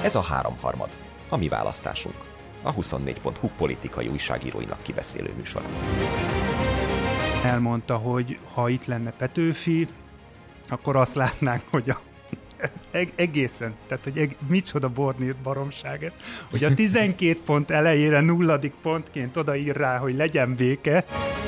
Ez a Háromharmad, a mi választásunk. A 24.hu politikai újságíróinak kibeszélő műsor. Elmondta, hogy ha itt lenne Petőfi, akkor azt látnánk, hogy egészen, tehát hogy micsoda bornírt baromság ez, hogy a 12 pont elejére 0. pontként odaír rá, hogy legyen béke.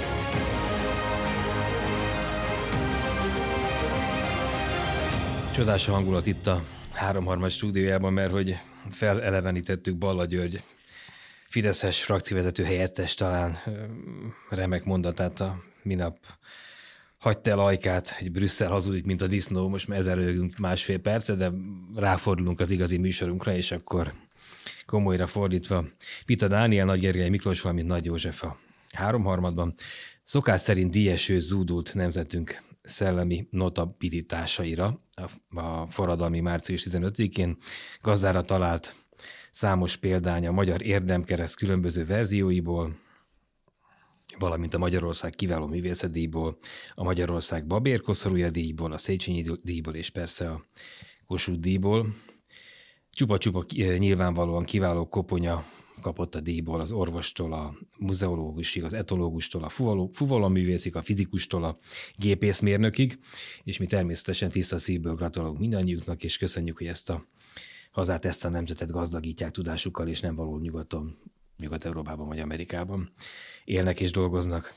Csodás a hangulat itt a Háromharmad stúdiójában, mert hogy felelevenítettük Balla György fideszes frakcióvezető helyettes, talán remek mondatát a minap hagyta el ajkát, hogy Brüsszel hazudik, mint a disznó, most már ezzel rögünk másfél percet, de ráfordulunk az igazi műsorunkra, és akkor komolyra fordítva Pita Dániel, Nagy Gergely Miklós, valamint Nagy József a Háromharmadban. Szokás szerint díjeső zúdult nemzetünk szellemi notabilitásaira a forradalmi március 15-én gazdára talált számos példány a Magyar Érdemkereszt különböző verzióiból, valamint a Magyarország Kiváló Művészetdíjból, a Magyarország Babér Koszorúja díjból, a Széchenyi díjból és persze a Kossuth díjból. Csupa-csupa nyilvánvalóan kiváló koponya kapott a díjból az orvostól, a muzeológusig, az etológustól, a fuvaloművészig, a fizikustól, a gépészmérnökig, és mi természetesen tiszta szívből gratulálunk mindannyiuknak, és köszönjük, hogy ezt a hazát, ezt a nemzetet gazdagítják tudásukkal, és nem való nyugaton, Nyugat-Európában vagy Amerikában élnek és dolgoznak.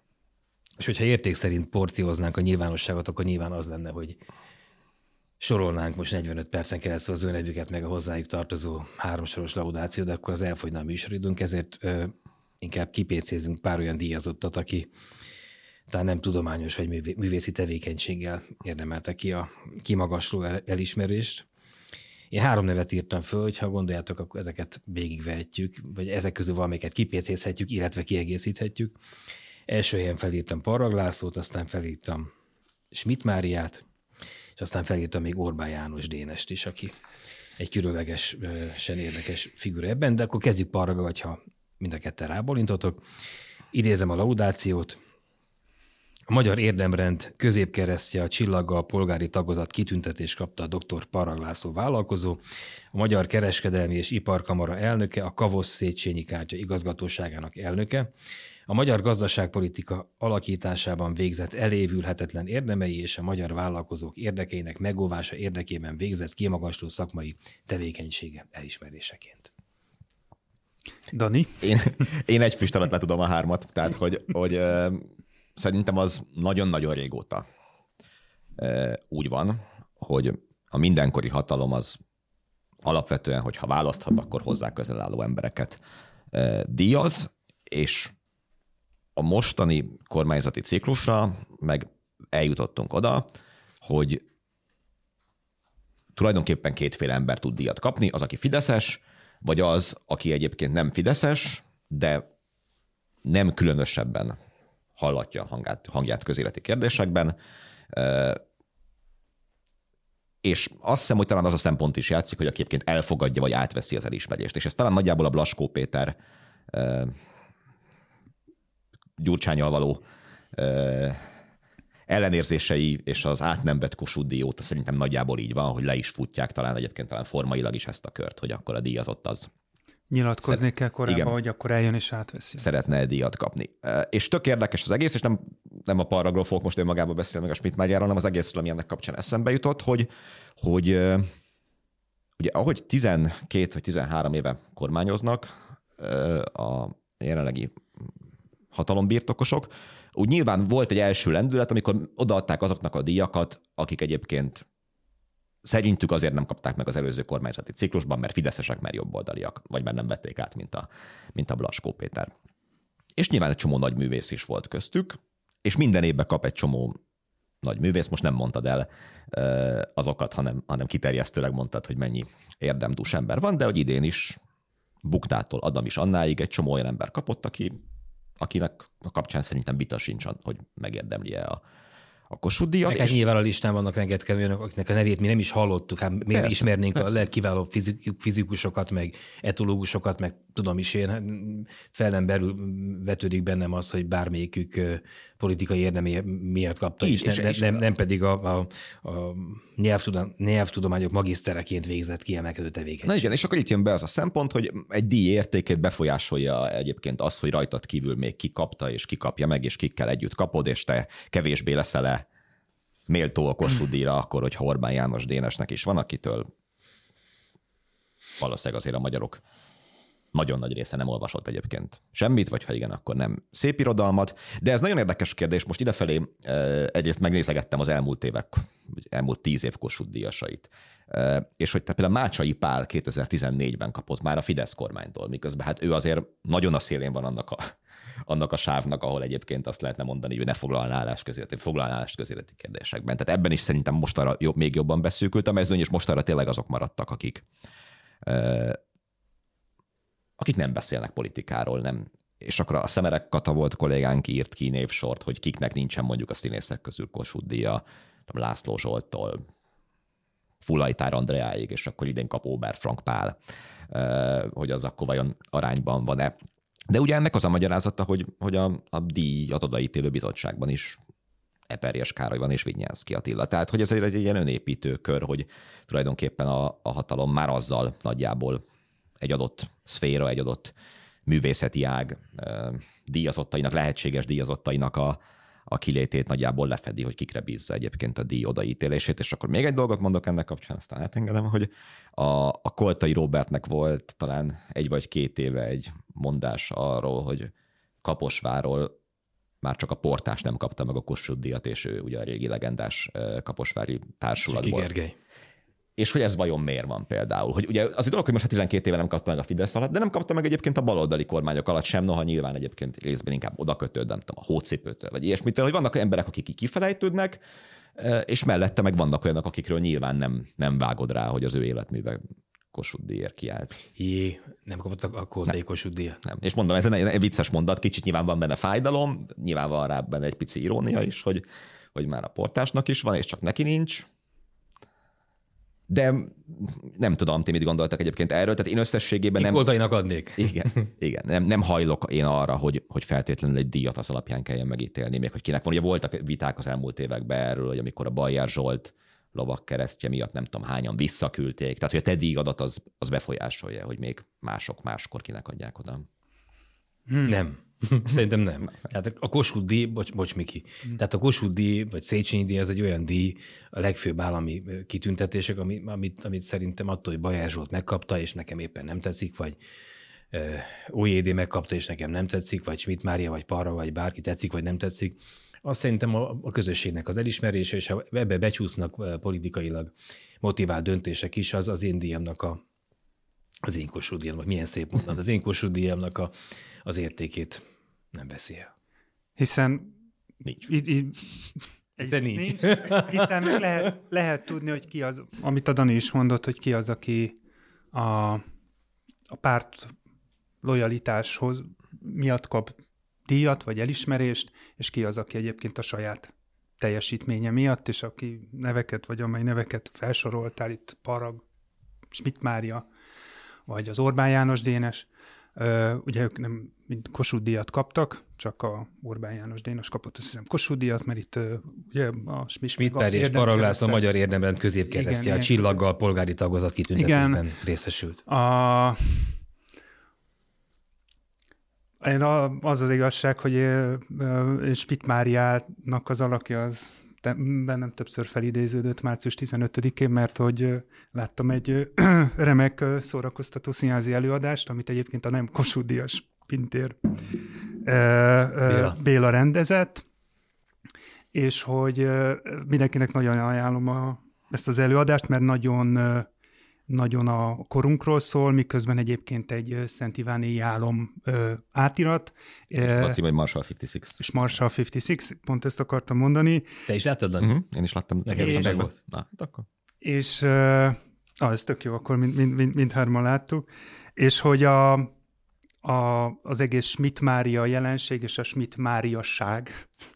És hogyha érték szerint porcióznánk a nyilvánosságot, akkor nyilván az lenne, hogy sorolnánk most 45 percen keresztül az ő nevüket, meg a hozzájuk tartozó 3 soros laudáció, de akkor az elfogyna a műsoridőnk, ezért inkább kipécézünk pár olyan díjazottat, aki talán nem tudományos vagy művészi tevékenységgel érdemelte ki a kimagasló elismerést. Én 3 nevet írtam föl, hogy ha gondoljátok, akkor ezeket végigvehetjük, vagy ezek közül valamelyiket kipécézhetjük, illetve kiegészíthetjük. Első helyen felírtam Parrag Lászlót, aztán felírtam Schmidt Máriát, és aztán felírtam még Orbán János Dénest is, aki egy különlegesen érdekes figura ebben, de akkor kezdjük Parraggal, hogyha mind a ketten rábólintotok. Idézem a laudációt. A Magyar Érdemrend középkeresztje, a csillaggal polgári tagozat kitüntetést kapta a dr. Parrag László vállalkozó, a Magyar Kereskedelmi és Iparkamara elnöke, a Kavosz Széchenyi Kártya igazgatóságának elnöke, a magyar gazdaságpolitika alakításában végzett elévülhetetlen érdemei és a magyar vállalkozók érdekeinek megóvása érdekében végzett kimagasló szakmai tevékenysége elismeréseként. Dani? Én egy füst alatt le tudom a 3-at, tehát hogy szerintem az nagyon-nagyon régóta úgy van, hogy a mindenkori hatalom az alapvetően, hogyha választhat, akkor hozzá közel álló embereket díjaz, és a mostani kormányzati ciklusra meg eljutottunk oda, hogy tulajdonképpen 2 ember tud díjat kapni, az, aki fideszes, vagy az, aki egyébként nem fideszes, de nem különösebben hallatja a hangját közéleti kérdésekben. És azt hiszem, hogy talán az a szempont is játszik, hogy aki egyébként elfogadja, vagy átveszi az elismerést. És ez talán nagyjából a Blaskó Péter Gyurcsánnyal való ellenérzései és az át nem vett Kossuth díj óta szerintem nagyjából így van, hogy le is futják talán egyébként talán formailag is ezt a kört, hogy akkor a díjazott az Nyilatkozni kell korábban, hogy akkor eljön és átveszi. Szeretne díjat kapni. És tök érdekes az egész, és nem a Parragról fogok most önmagában beszélni, meg a Schmidt Máriáról, hanem az egészről, ami ennek kapcsán eszembe jutott, hogy ugye ahogy 12 vagy 13 éve kormányoznak a jelenlegi hatalombirtokosok, úgy nyilván volt egy első lendület, amikor odaadták azoknak a díjakat, akik egyébként szerintük azért nem kapták meg az előző kormányzati ciklusban, mert fideszesek, mert jobboldaliak, vagy mert nem vették át, mint a Blaskó Péter. És nyilván egy csomó nagy művész is volt köztük, és minden évben kap egy csomó nagy művész, most nem mondtad el azokat, hanem kiterjesztőleg mondtad, hogy mennyi érdemdús ember van, de hogy idén is Buktától Adam is Annáig egy csomó olyan ember kapott, akinek a kapcsán szerintem vita sincs, hogy megérdemli-e a Kossuth díjat. Hát nyilván a listán vannak rengeteg olyanok, akiknek a nevét mi nem is hallottuk. Hát miért ismernénk a legkiválóbb fizikusokat, meg etológusokat, meg tudom is én, fel nem vetődik bennem az, hogy bármelyikük politikai érdemé miatt kapta, nem pedig a nyelvtudományok magisztereként végzett kiemelkedő tevékenység. Na igen, és akkor itt jön be az a szempont, hogy egy díj értékét befolyásolja egyébként az, hogy rajtad kívül még ki kapta, és ki kapja meg, és kikkel együtt kapod, és te kevésbé leszel-e méltó a Kossuth díjra, akkor, hogy Orbán János Dénesnek is van, akitől valószínűleg azért a magyarok nagyon nagy része nem olvasott egyébként semmit, vagy ha igen, akkor nem szép irodalmat. De ez nagyon érdekes kérdés. Most idefelé egyrészt megnézegettem az elmúlt 10 év Kossuth díjasait. És hogy például Mácsai Pál 2014-ben kapott már a Fidesz kormánytól, miközben hát ő azért nagyon a szélén van annak a sávnak, ahol egyébként azt lehetne mondani, hogy ne foglalná állást közéleti kérdésekben. Tehát ebben is szerintem mostanra még jobban beszűkült a mezőny, és mostanra tényleg azok maradtak, akik nem beszélnek politikáról, nem. És akkor a Szemerek Kata volt kollégánk írt ki névsort, hogy kiknek nincsen mondjuk a színészek közül Kossuth díja, László Zsolttól Fulajtár Andreáig, és akkor idén kap Óber Frank Pál, hogy az akkor vajon arányban van-e. De ugye ennek az a magyarázata, hogy a díjat odaítélő bizottságban is Eperjes Károly van és Vignyánszky Attila. Tehát, hogy ez egy ilyen önépítő kör, hogy tulajdonképpen a hatalom már azzal nagyjából egy adott szféra, egy adott művészeti ág díjazottainak, lehetséges díjazottainak a kilétét nagyjából lefedi, hogy kikre bízza egyébként a díj odaítélését. És akkor még egy dolgot mondok ennek kapcsán, aztán átengedem, hogy a Koltai Róbertnek volt talán 1 vagy 2 éve egy mondás arról, hogy Kaposvárról már csak a portás nem kapta meg a Kossuth díjat, és ő ugye a régi legendás kaposvári társulatból. Gergely. És hogy ez vajon miért van például? Hogy ugye az egy dolog, hogy most 12 éve nem kapta meg a Fidesz alatt, de nem kapta meg egyébként a baloldali kormányok alatt sem, noha nyilván egyébként részben inkább odakötőd, nem tudom, a hócipőtől, vagy ilyesmitől, hogy vannak emberek, akik kifelejtődnek, és mellette meg vannak olyanok, akikről nyilván nem vágod rá, hogy az ő életműve Kossuth díjért kiállt. Nem kapottak a Koltai Kossuth díjat. Nem. És mondom, ez egy vicces mondat, kicsit nyilván van benne fájdalom, nyilván van rá benne egy pici irónia is, hogy már a portásnak is van, és csak neki nincs. De nem tudom, ti mit gondoltak egyébként erről, tehát én összességében nem... Koltainak adnék. Igen. Nem hajlok én arra, hogy feltétlenül egy díjat az alapján kelljen megítélni, még hogy kinek van. Ugye voltak viták az elmúlt években erről, hogy amikor a Bajer Zsolt lovagkeresztje miatt nem tudom hányan visszaküldték, tehát hogy a te díjadat az befolyásolja, hogy még mások máskor kinek adják oda. Nem. Szerintem nem. Tehát a Kossuth díj, bocs Miki, tehát a Kossuth díj, vagy Széchenyi díj az egy olyan díj, a legfőbb állami kitüntetések, amit szerintem attól, hogy Bajer Zsolt megkapta, és nekem éppen nem tetszik, vagy OJD megkapta, és nekem nem tetszik, vagy Schmidt Mária, vagy Parra, vagy bárki tetszik, vagy nem tetszik. Azt szerintem a közösségnek az elismerése, és ha ebbe becsúsznak politikailag motivált döntések is, az én díjamnak az én Kossuth díjam, vagy milyen szép mondat, az én Kossuth díjamnak az értékét nem veszi el. Hiszen nincs. Nincs. Hiszen meg lehet tudni, hogy ki az, amit a Dani is mondott, hogy ki az, aki a párt lojalitáshoz miatt kap díjat, vagy elismerést, és ki az, aki egyébként a saját teljesítménye miatt, és aki neveket, vagy amely neveket felsoroltál, itt Parag, Schmidt Mária, vagy az Orbán János Dénes, ugye ők nem Kossuth díjat kaptak, csak a Orbán János Dénes kapott, azt hiszem, Kossuth díjat, mert itt ugye a Schmidt Mária és Parag László a Magyar Érdemrend középkeresztje, a csillaggal polgári tagozat kitüntetésben részesült. Az igazság, hogy Schmidt Máriának az alakja az bennem többször felidéződött március 15-én, mert hogy láttam egy remek szórakoztató színházi előadást, amit egyébként a nem Kossuth díjas Pintér Béla rendezett, és hogy mindenkinek nagyon ajánlom ezt az előadást, mert nagyon a korunkról szól, miközben egyébként egy Szent Iváni álom átirat. És a cím, hogy Marshall 56. És Marshall 56, pont ezt akartam mondani. Te is láttad, Dani? Én is láttam. Nekem is meg volt. Na, hát akkor. És ez tök jó, akkor mindhárman láttuk. És hogy az egész Schmidt Mária jelenség és a Schmidt Máriasság,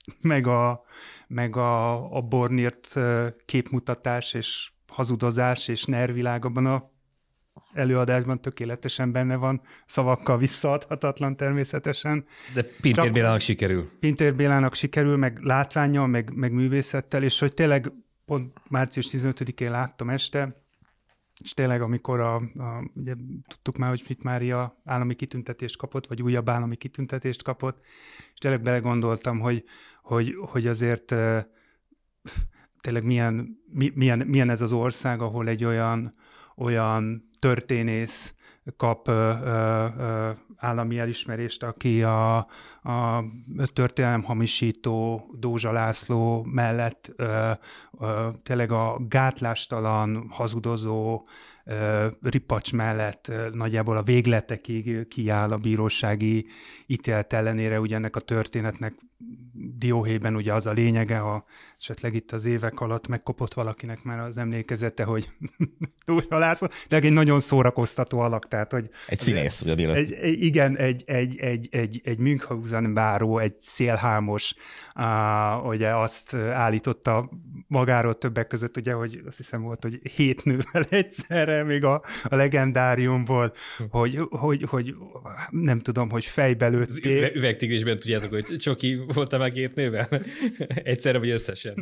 meg a Bornírt képmutatás és hazudozás és nervvilág abban a előadásban tökéletesen benne van, szavakkal visszaadhatatlan természetesen. De Pintér Bélának sikerül. Pintér Bélának sikerül, meg látvánnyal, meg művészettel, és hogy tényleg pont március 15-én láttam este, és tényleg amikor ugye tudtuk már, hogy Schmidt Mária állami kitüntetést kapott, vagy újabb állami kitüntetést kapott, és tényleg belegondoltam, hogy azért tényleg milyen ez az ország, ahol egy olyan történész kap állami elismerést, aki a történelemhamisító Dózsa László mellett tényleg a gátlástalan, hazudozó Ripacs mellett nagyjából a végletekig kiáll a bírósági ítélet ellenére, ugye ennek a történetnek dióhéjban ugye az a lényege, ha esetleg itt az évek alatt megkopott valakinek már az emlékezete, hogy Dózsa László, de egy nagyon szórakoztató alak, tehát hogy... Egy színész, ugye? Igen, egy Münchhausen báró, egy szélhámos, ugye azt állította magáról többek között, ugye, hogy azt hiszem volt, hogy 7 nővel egyszerre, még a legendáriumból, hogy nem tudom, hogy fejbe lőtték. Üvegtigrisben tudjátok, hogy Csoki voltam meg 2 nővel? Egyszerre vagy összesen?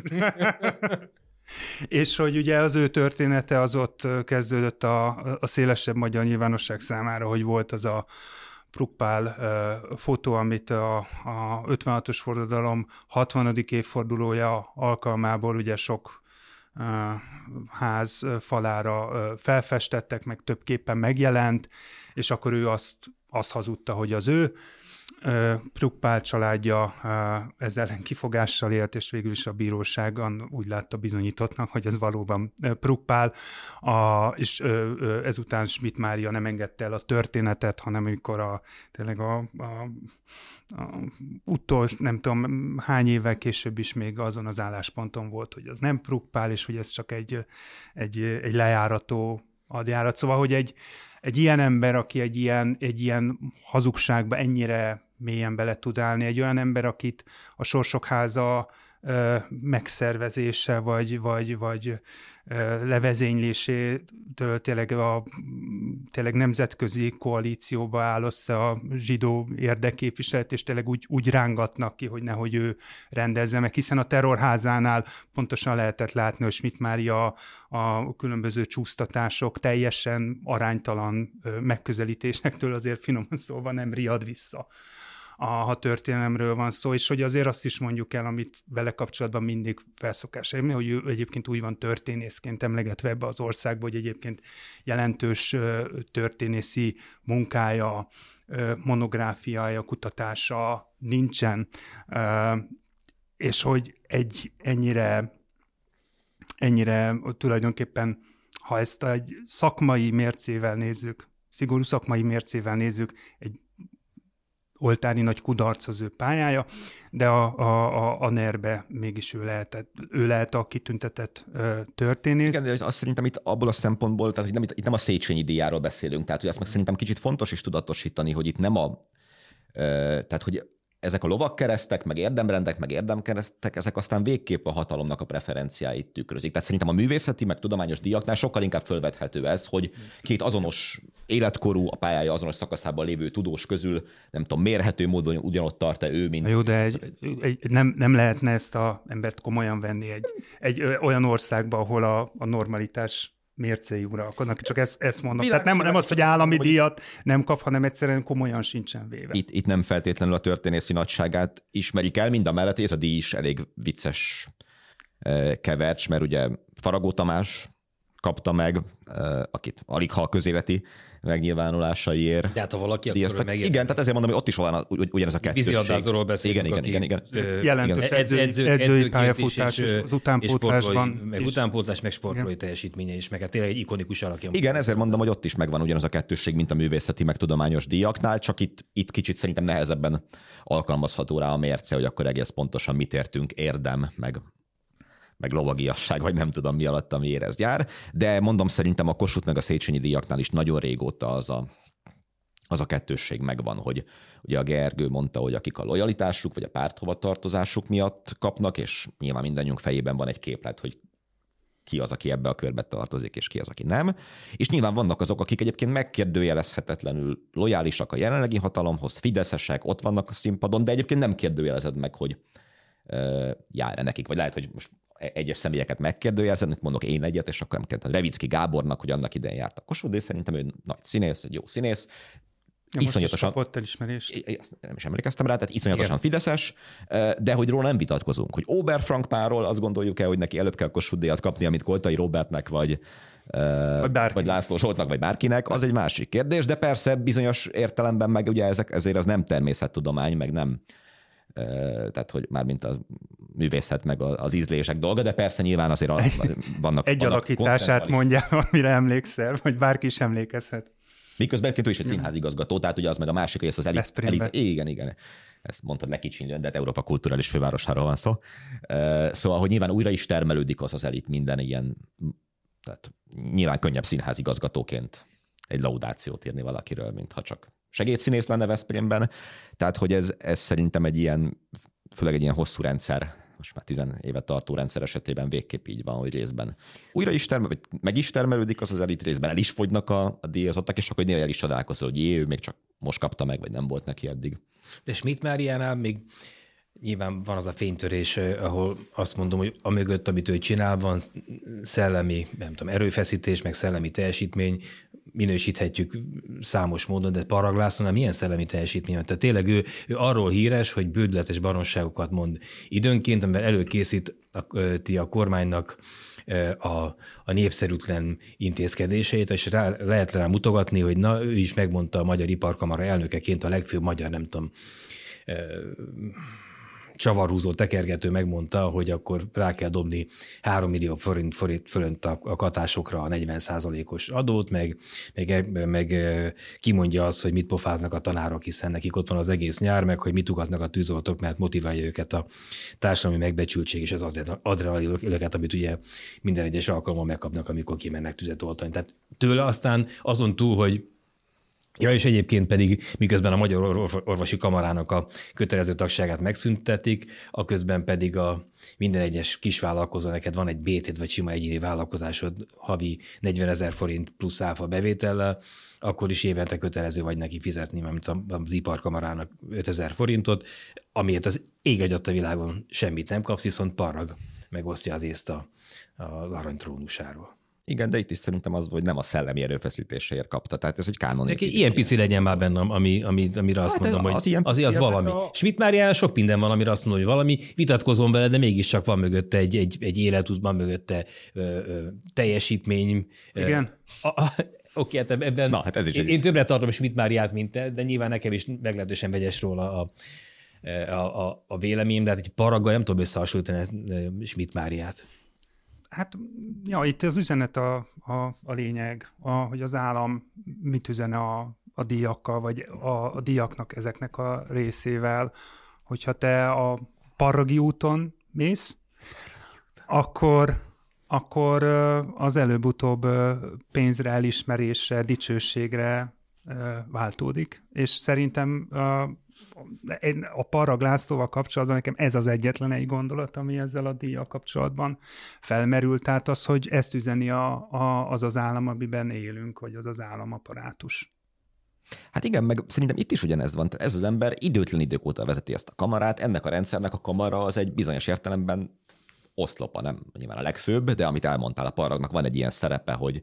És hogy ugye az ő története az ott kezdődött a szélesebb magyar nyilvánosság számára, hogy volt az a Pruckpál fotó, amit a 56-os forradalom 60. évfordulója alkalmából ugye sok ház falára felfestettek, meg több képen megjelent, és akkor ő azt hazudta, hogy az ő Pruckpál családja ezzel ellen kifogással élt, és végül is a bíróságon úgy látta bizonyítottnak, hogy ez valóban Pruckpál, és ezután Schmidt Mária nem engedte el a történetet, hanem amikor tényleg a utolsó, nem tudom hány évvel később is még azon az állásponton volt, hogy az nem Pruckpál, és hogy ez csak egy lejárató hadjárat. Szóval, hogy egy ilyen ember, aki egy ilyen hazugságba ennyire mélyen bele tud állni, egy olyan ember, akit a Sorsok Háza megszervezése, vagy levezénylésétől tényleg nemzetközi koalícióba áll össze a zsidó érdekképviselet, és tényleg úgy rángatnak ki, hogy nehogy ő rendezze meg, hiszen a Terrorházánál pontosan lehetett látni, hogy Schmidt Mária a különböző csúsztatások teljesen aránytalan megközelítésektől azért finoman szólva nem riad vissza, ha történelemről van szó, és hogy azért azt is mondjuk el, amit vele kapcsolatban mindig felszokás érni, hogy ő egyébként úgy van történészként emlegetve ebbe az országba, hogy egyébként jelentős történészi munkája, monográfiája, kutatása nincsen, és hogy egy ennyire tulajdonképpen, ha ezt egy szakmai mércével nézzük, szigorú szakmai mércével nézzük, egy oltári nagy kudarc az ő pályája, de a NER-be mégis ő lehet a kitüntetett történész. Igen, de azt szerintem itt abból a szempontból, tehát hogy itt nem a Széchenyi díjáról beszélünk, tehát hogy azt meg szerintem kicsit fontos is tudatosítani, hogy itt nem tehát hogy ezek a lovagkeresztek, meg érdemrendek, meg érdemkeresztek, ezek aztán végképp a hatalomnak a preferenciáit tükrözik. Tehát szerintem a művészeti, meg tudományos díjaknál sokkal inkább fölvethető ez, hogy két azonos életkorú, a pályája azonos szakaszában lévő tudós közül, nem tudom, mérhető módon ugyanott tart-e ő, mint... Jó, de nem lehetne ezt az embert komolyan venni egy olyan országban, ahol a normalitás mércéi uralkodnak. Csak ezt mondom. Tehát nem az, hogy állami díjat nem kap, hanem egyszerűen komolyan sincsen véve. Itt nem feltétlenül a történészi nagyságát ismerik el, mind a mellett, és a díj is elég vicces kevercs, mert ugye Faragó Tamás kapta meg, akit alig ha a közéleti megnyilvánulásaiért. De hát ha valaki, akkor igen, tehát ezért mondom, hogy ott is van ugyanez a kettősség. Víziaddázóról beszélünk, igen. Jelentős edzői pályafutás és az utánpótlásban. Meg utánpótlás, meg sportolói teljesítménye is, meg hát tényleg egy ikonikus alakja. Igen, ezért mondom, hogy ott is megvan ugyanaz a kettősség, mint a művészeti, meg tudományos díjaknál, csak itt kicsit szerintem nehezebben alkalmazható rá a mérce, hogy akkor egész pontosan mit értünk érdem, meg lovagiasság, vagy nem tudom mi alatt, ami érez jár. De mondom, szerintem a Kossuth meg a Széchenyi díjaknál is nagyon régóta az az a kettősség megvan, hogy ugye a Gergő mondta, hogy akik a lojalitásuk vagy a párthovatartozásuk miatt kapnak, és nyilván mindannyiunk fejében van egy képlet, hogy ki az, aki ebbe a körbe tartozik, és ki az, aki nem. És nyilván vannak azok, akik egyébként megkérdőjelezhetetlenül lojálisak a jelenlegi hatalomhoz, fideszesek, ott vannak a színpadon, de egyébként nem kérdőjelezed meg, hogy jár-e nekik, vagy lehet, hogy most egyes személyeket megkérdőjelezed, mondok én egyet, és akkor nem kérdez. Revicki Gábornak, hogy annak idején járt a Kossuth, és szerintem ő nagy színész, egy jó színész, iszonyatosan kapott elismerést. Nem is emlékeztem rá, tehát iszonyatosan fideszes, de hogy róla nem vitatkozunk. Hogy Oberfrank Párról azt gondoljuk el, hogy neki előbb kell Kossuth-díjat kapni, amit Koltai Róbertnek, vagy László Zsoltnak, vagy bárkinek, az egy másik kérdés, de persze bizonyos értelemben meg ugye ezért az nem természettudomány, meg nem, tehát hogy mármint a művészet, meg az ízlések dolga, de persze nyilván azért vannak... Egy alakítását mondjál, amire emlékszel, vagy bárki is emlékezhet. Miközben egyébként ő is egy színházigazgató, tehát ugye az meg a másik, hogy ez az elit. Igen. Ezt mondtad lekicsinylően, de Európa kulturális fővárosáról van szó. Szóval, hogy nyilván újra is termelődik az elit minden ilyen, tehát nyilván könnyebb színházigazgatóként egy laudációt írni valakiről, mintha csak segédszínész lenne Veszprémben. Tehát, hogy ez szerintem egy ilyen, főleg egy ilyen hosszú rendszer, most már 10 éve tartó rendszer esetében végképp így van, hogy részben újra is vagy meg is termelődik az elit, részben el is fogynak a díjazottak, és akkor néha el is csodálkozol, hogy ő még csak most kapta meg, vagy nem volt neki eddig. De Schmidt-Máriánál még nyilván van az a fénytörés, ahol azt mondom, hogy amögött, amit ő csinál, van szellemi, nem tudom, erőfeszítés, meg szellemi teljesítmény, minősíthetjük számos módon, de Parag Lászlónál milyen szellemi teljesítmény van? Tehát tényleg ő arról híres, hogy bődületes baromságokat mond időnként, amivel előkészíti a kormánynak a népszerűtlen intézkedéseit, és lehet rá mutogatni, hogy na, ő is megmondta a Magyar Iparkamara elnökeként, a legfőbb magyar, nem tudom, csavarhúzó tekergető megmondta, hogy akkor rá kell dobni 3 millió forint fölött a katásokra a 40%-os adót, meg kimondja azt, hogy mit pofáznak a tanárok, hiszen nekik ott van az egész nyár, meg hogy mit ugatnak a tűzoltók, mert motiválja őket a társadalmi megbecsültség és az adrenalin-öket, amit ugye minden egyes alkalommal megkapnak, amikor kimennek tüzet oltani. Tehát tőle aztán azon túl, hogy ja, és egyébként pedig miközben a Magyar Orvosi Kamarának a kötelező tagságát megszüntetik, aközben pedig a minden egyes kisvállalkozó, neked van egy BT-d vagy sima egyéni vállalkozásod havi 40 000 forint plusz áfa bevétellel, akkor is évente kötelező vagy neki fizetni, mint az Iparkamarának 5 000 forintot, amiért az ég adott a világon semmit nem kapsz, viszont Parag megosztja az észt az aranytrónusáról. Igen, de itt is szerintem az, hogy nem a szellemi erőfeszítéséért kapta, tehát ez egy kánon. Ilyen pici legyen már bennem, amire azt mondom, hogy az valami. Schmidt-Máriánál sok minden van, amire azt mondom, hogy valami, vitatkozom vele, de mégiscsak van mögötte egy életút, van mögötte teljesítmény. Igen. Oké, hát ebben na, hát ez is én többre tartom Schmidt-Máriát, mint te, de nyilván nekem is meglehetősen vegyes róla a véleményem, de hát egy Paraggal nem tudom összehasonlítani Schmidt-Máriát. Hát, ja, itt az üzenet a lényeg, hogy az állam mit üzene a díjakkal, vagy a díjaknak ezeknek a részével. Hogyha te a Parragi úton mész, akkor az előbb-utóbb pénzre, elismerésre, dicsőségre váltódik. És szerintem a Parag Lászlóval kapcsolatban nekem ez az egyetlen egy gondolat, ami ezzel a díjjal kapcsolatban felmerült. Tehát az, hogy ezt üzeni az állam, amiben élünk, vagy az államapparátus. Hát igen, meg szerintem itt is ugyanez van. Ez az ember időtlen idők óta vezeti ezt a kamarát, ennek a rendszernek a kamara az egy bizonyos értelemben oszlopa, nem nyilván a legfőbb, de amit elmondtál, a Paragnak van egy ilyen szerepe, hogy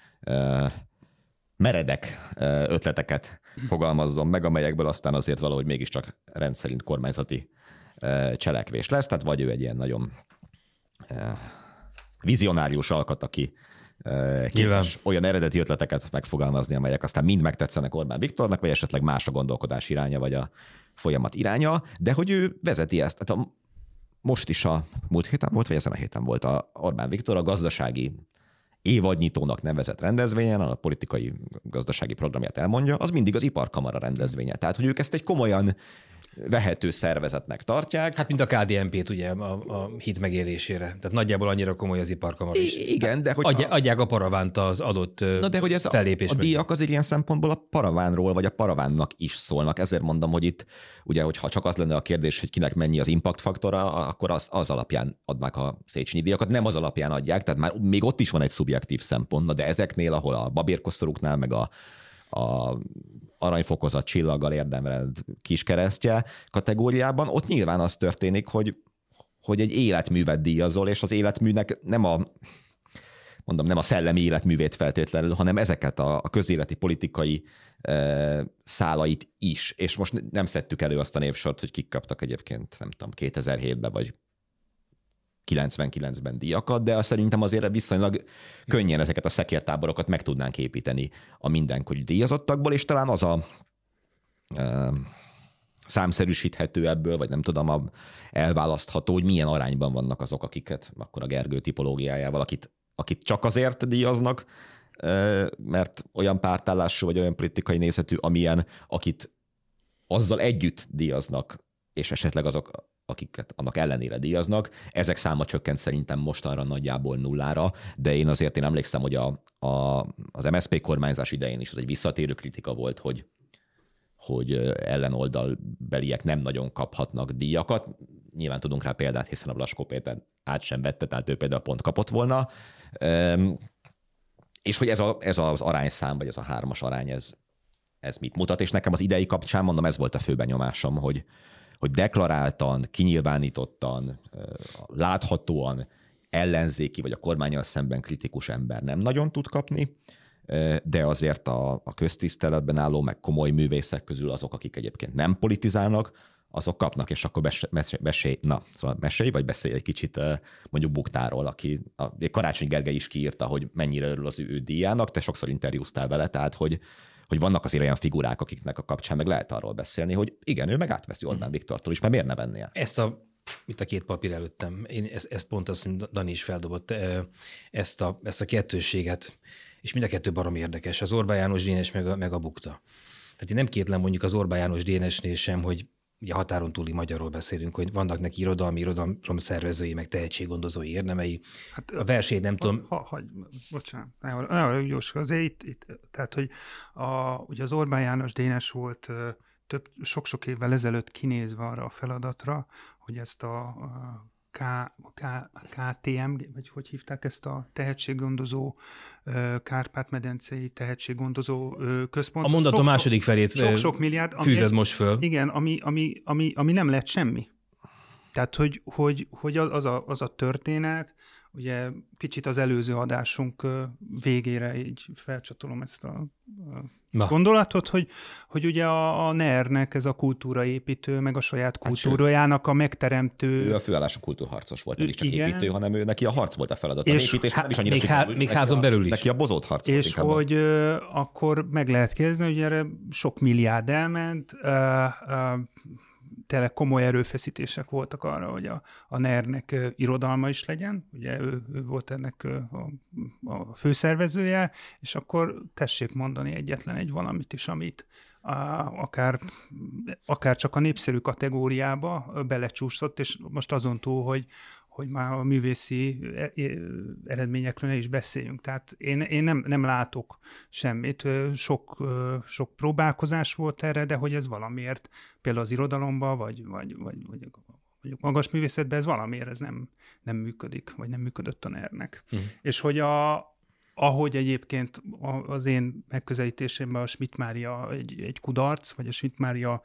meredek ötleteket fogalmazzon meg, amelyekből aztán azért valahogy mégiscsak rendszerint kormányzati cselekvés lesz. Tehát vagy ő egy ilyen nagyon vizionárius alkat, aki képes olyan eredeti ötleteket megfogalmazni, amelyek aztán mind megtetszenek Orbán Viktornak, vagy esetleg más a gondolkodás iránya, vagy a folyamat iránya, de hogy ő vezeti ezt. Tehát most is a múlt héten volt, vagy ezen a héten volt a Orbán Viktor a gazdasági évadnyitónak nevezett rendezvényen, a politikai gazdasági programját elmondja, az mindig az Iparkamara rendezvénye. Tehát, hogy ők ezt egy komolyan vehető szervezetnek tartják. Hát mint a KDNP-t ugye a hit megélésére. Tehát nagyjából annyira komoly az iparkamar is. Igen, de hogy... Adják a paravánt az adott de hogy ez fellépés. A díjak azért ilyen szempontból a paravánról, vagy a paravánnak is szólnak. Ezért mondom, hogy itt, ugye, hogyha csak az lenne a kérdés, hogy kinek mennyi az impact faktora, akkor az alapján adnák a Széchenyi díjakat. Nem az alapján adják, tehát már még ott is van egy szubjektív szempont, de ezeknél, ahol a babérkosztorúknál, meg a aranyfokozat csillaggal érdemrend kiskeresztje kategóriában, ott nyilván az történik, hogy egy életművet díjazol, és az életműnek nem a szellemi életművét feltétlenül, hanem ezeket a közéleti politikai szálait is. És most nem szedtük elő azt a névsort, hogy kik kaptak egyébként, nem tudom, 2007-ben vagy 99-ben díjakat, de szerintem azért viszonylag könnyen ezeket a szekértáborokat meg tudnánk építeni a mindenkori díjazottakból, és talán az a számszerűsíthető ebből, vagy nem tudom, elválasztható, hogy milyen arányban vannak azok, akiket akkor a Gergő tipológiájával, akit csak azért díjaznak, mert olyan pártállású, vagy olyan politikai nézetű, amilyen, akit azzal együtt díjaznak, és esetleg azok, akiket annak ellenére díjaznak. Ezek száma csökkent szerintem mostanra nagyjából nullára, de én emlékszem, hogy az MSZP kormányzás idején is az egy visszatérő kritika volt, hogy ellenoldalbeliek nem nagyon kaphatnak díjakat. Nyilván tudunk rá példát, hiszen a Blaskó Péter át sem vette, tehát ő például pont kapott volna. És hogy ez az arányszám, vagy ez a 3-as arány, ez mit mutat, és nekem az idei kapcsán, mondom, ez volt a fő benyomásom, hogy deklaráltan, kinyilvánítottan, láthatóan ellenzéki, vagy a kormánnyal szemben kritikus ember nem nagyon tud kapni, de azért a köztiszteletben álló, meg komoly művészek közül azok, akik egyébként nem politizálnak, azok kapnak, és akkor mesélj, vagy beszélj egy kicsit mondjuk Buktáról, aki Karácsony Gergely is kiírta, hogy mennyire örül az ő díjának, te sokszor interjúztál vele, tehát hogy vannak azért olyan figurák, akiknek a kapcsán meg lehet arról beszélni, hogy igen, ő meg átveszi Orbán Viktortól is, mert miért ne vennie? Itt a két papír előttem, ezt pont azt Dani is feldobott, ezt a kettősséget, és mind a kettő barom érdekes, az Orbán János Dénes meg a Bukta. Tehát én nem kétlem mondjuk az Orbán János Dénesnél sem, hogy ugye határon túli magyarról beszélünk, hogy vannak neki irodalom szervezői, meg tehetséggondozói érdemei. Hát, a versét nem tudom... Bocsánat, Jóska, azért itt, tehát, hogy ugye az Orbán János Dénes volt sok-sok évvel ezelőtt kinézve arra a feladatra, hogy ezt a KTM, vagy hogy hívták ezt a tehetséggondozó, Kárpát-medencei tehetséggondozó központot. A mondatom második felét sok milliárd, fűzed most föl. Igen, ami nem lett semmi. Tehát, hogy az a történet, ugye kicsit az előző adásunk végére így felcsatolom ezt a gondolatot, hogy ugye a NER-nek ez a kultúraépítő, meg a saját kultúrájának a megteremtő... Ő a főállású kultúrharcos volt, nem is csak építő, hanem ő neki a harc volt a feladat. Még házon belül is. Neki a bozott harc volt. És hogy akkor meg lehet kérdezni, hogy erre sok milliárd elment, tényleg komoly erőfeszítések voltak arra, hogy a NER-nek irodalma is legyen, ugye ő volt ennek a főszervezője, és akkor tessék mondani egyetlen egy valamit is, amit akár csak a népszerű kategóriába belecsúszott, és most azon túl, hogy már a művészi eredményekről ne is beszéljünk. Tehát én nem látok semmit. Sok próbálkozás volt erre, de hogy ez valamiért, például az irodalomban, vagy magas művészetben ez valamiért ez nem működik, vagy nem működött a NER-nek. És hogy ahogy egyébként az én megközelítésemben a Schmidt Mária egy kudarc, vagy a Schmidt Mária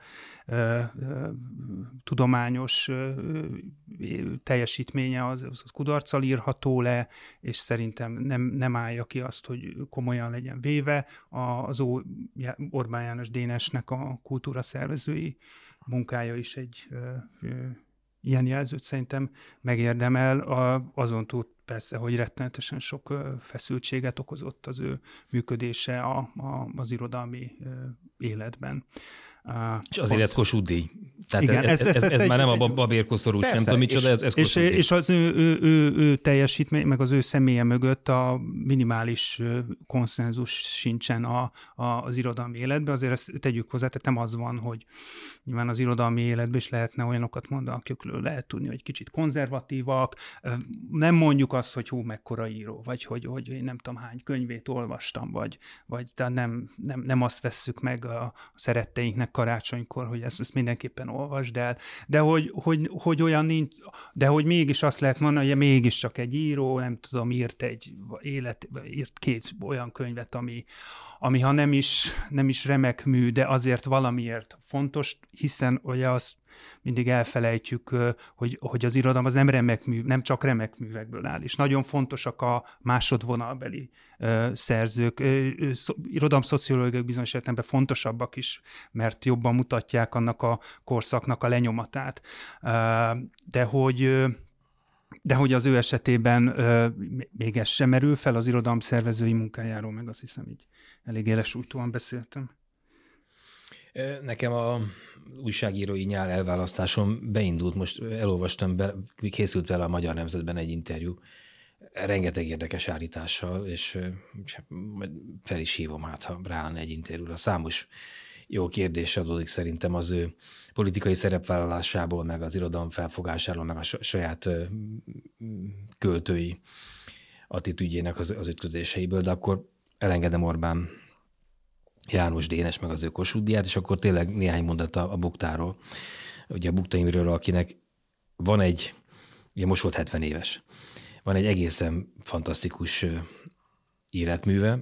tudományos teljesítménye az kudarccal írható le, és szerintem nem állja ki azt, hogy komolyan legyen véve. Az Orbán János Dénesnek a kultúra szervezői munkája is egy ilyen jelzőt szerintem megérdemel, azon túl persze, hogy rettenetesen sok feszültséget okozott az ő működése az irodalmi életben. És azért ez Kossuth-díj. Tehát igen, ez már nem a babérkoszorú, nem tudom micsoda, ez Kossuth-díj. És az ő teljesítmény, meg az ő személye mögött a minimális konszenzus sincsen az irodalmi életben. Azért ezt tegyük hozzá, tehát nem az van, hogy nyilván az irodalmi életben is lehetne olyanokat mondani, akikről lehet tudni, hogy kicsit konzervatívak, nem mondjuk azt, hogy hú, mekkora író, vagy hogy én nem tudom hány könyvét olvastam, vagy tehát nem azt vesszük meg a szeretteinknek karácsonykor, hogy ezt mindenképpen olvasd el, de hogy olyan nincs, de hogy mégis azt lehet mondani, hogy mégiscsak egy író, nem tudom, írt két olyan könyvet, ami ha nem is remek mű, de azért valamiért fontos, hiszen ugye azt mindig elfelejtjük, hogy az irodalom az nem remek mű, nem csak remek művekből áll, és nagyon fontosak a másodvonalbeli szerzők. Irodalomszociológiai bizonyos értelemben fontosabbak is, mert jobban mutatják annak a korszaknak a lenyomatát. De hogy az ő esetében még ez sem merül fel az irodalom szervezői munkájáról, meg azt hiszem így elég élesújtóan beszéltem. Nekem a újságírói nyár elválasztásom beindult, most elolvastam, készült vele a Magyar Nemzetben egy interjú, rengeteg érdekes állítással, és fel is hívom, hát ha ráállna egy interjúra. Számos jó kérdés adódik szerintem az ő politikai szerepvállalásából, meg az irodalom felfogásáról, meg a saját költői attitűdjének az ötkötéseiből, de akkor elengedem Orbán János Dénes, meg az ő Kossuth-díját, és akkor tényleg néhány mondat a Buktáról. Ugye a Bukta Imréről, akinek van ugye most volt 70 éves, van egy egészen fantasztikus életműve.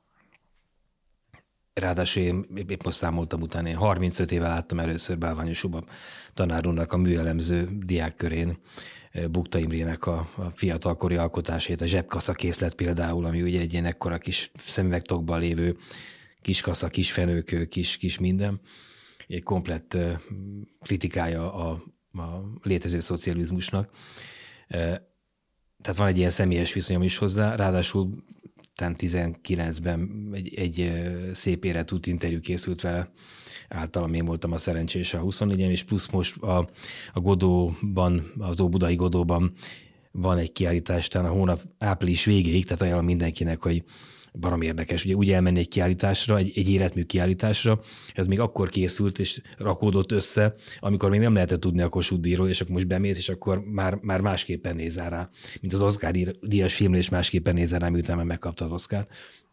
Ráadásul én épp most számoltam utána, én 35 éve láttam először Bálványos Uba tanár úrnak a műelemző diákkörén Bukta Imrének a fiatalkori alkotásait, a Zsebkasza készlet például, ami ugye egy ilyen ekkora kis szemüvegtokban lévő kis kasza, kis fenőkő, kis minden. Egy komplett kritikája a létező szocializmusnak. Tehát van egy ilyen személyes viszonyom is hozzá, ráadásul 19-ben egy szép életút interjú készült vele, általam én voltam a szerencsés a 24-en, és plusz most a Godóban, az Óbudai Godóban van egy kiállítás, talán a hónap április végéig, tehát ajánlom mindenkinek, hogy barom érdekes. Ugye úgy elmenni egy kiállításra, egy életmű kiállításra, ez még akkor készült és rakódott össze, amikor még nem lehetett tudni a Kossuth-díjról, és akkor most bemész, és akkor már másképpen nézel rá, mint az Oscar-díjas filmre, és másképpen nézel rá, miután már megkapta az Oscar.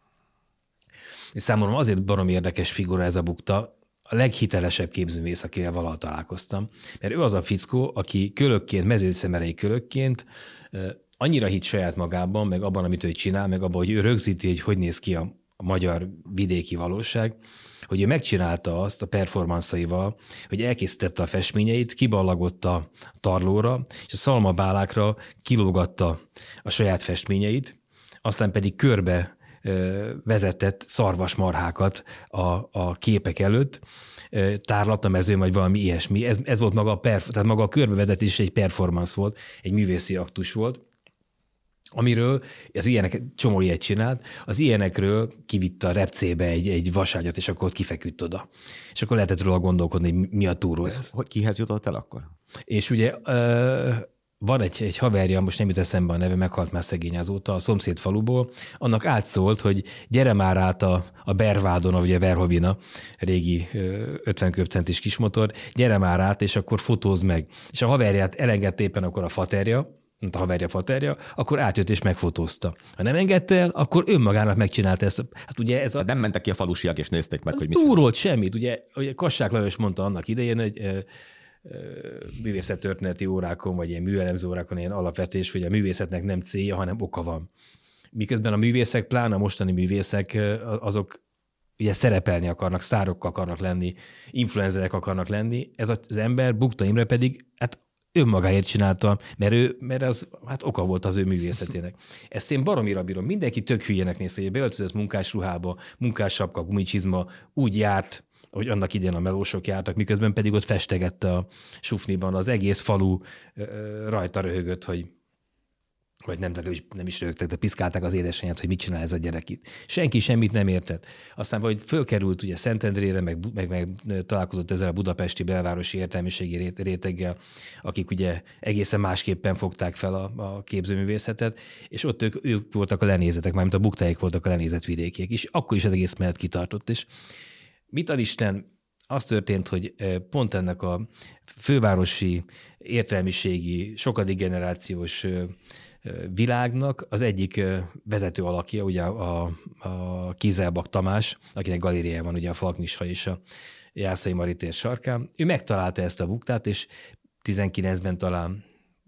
És számomra azért barom érdekes figura ez a Bukta, a leghitelesebb képzőművész, akivel valaha találkoztam, mert ő az a fickó, aki kölökként, mezőszemerei kölökként annyira hitt saját magában, meg abban, amit ő csinál, meg abban, hogy ő rögzíti, hogy néz ki a magyar vidéki valóság, hogy ő megcsinálta azt a performanszaival, hogy elkészítette a festményeit, kiballagott a tarlóra, és a szalmabálákra kilógatta a saját festményeit, aztán pedig körbe vezetett szarvasmarhákat a képek előtt, tárlatamezőn, vagy valami ilyesmi. Ez volt maga tehát maga a körbevezetés egy performance volt, egy művészi aktus volt, amiről az ilyenek, csomó ilyet csinált, az ilyenekről kivitte a repcébe egy vaságyat, és akkor ott kifeküdt oda. És akkor lehetett róla gondolkodni, hogy mi a túró ez. Hogy kihez jutott el akkor? És ugye van egy haverja, most nem jut eszembe a neve, meghalt már szegény azóta, a szomszéd faluból, annak átszólt, hogy gyere már át a Bervádon, ugye Verhovina, régi 50 köbcentis kismotor, gyere már át, és akkor fotózd meg. És a haverját elengedte éppen akkor a faterja, akkor átjött és megfotózta. Ha nem engedte el, akkor önmagának megcsinálta ezt. Hát ugye ez nem mentek ki a falusiak, és nézték meg, hogy mit. Túrolt semmit. Ugye Kassák Lajos mondta annak idején, hogy művészettörténeti órákon, vagy ilyen műelemző órákon ilyen alapvetés, hogy a művészetnek nem célja, hanem oka van. Miközben a művészek, pláne a mostani művészek, azok ugye szerepelni akarnak, sztárok akarnak lenni, influencerek akarnak lenni. Ez az ember, Bukta Imre pedig hát önmagáért csinálta, mert az hát oka volt az ő művészetének. Ezt én baromira bírom. Mindenki tök hülyének néz, hogy beöltözött munkásruhába, munkássapka, gumicsizma, úgy járt, hogy annak idén a melósok jártak, miközben pedig ott festegette a sufniban. Az egész falu rajta röhögött, hogy vagy nem is rögtek, de piszkálták az édesanyját, hogy mit csinál ez a gyerek itt. Senki semmit nem értett. Aztán vagy fölkerült ugye Szentendrére, meg találkozott ezzel a budapesti belvárosi értelmiségi réteggel, akik ugye egészen másképpen fogták fel a képzőművészetet, és ott ők voltak a lenézetek, mármint a buktáik voltak a lenézett vidékiek, és akkor is az egész mellett kitartott. És mit ad Isten, az történt, hogy pont ennek a fővárosi értelmiségi, sokadik generációs világnak az egyik vezető alakja, ugye a Kizelbak Tamás, akinek galériája van ugye a Falknisha és a Jászai Mari tér sarkán. Ő megtalálta ezt a buktát, és 19-ben talán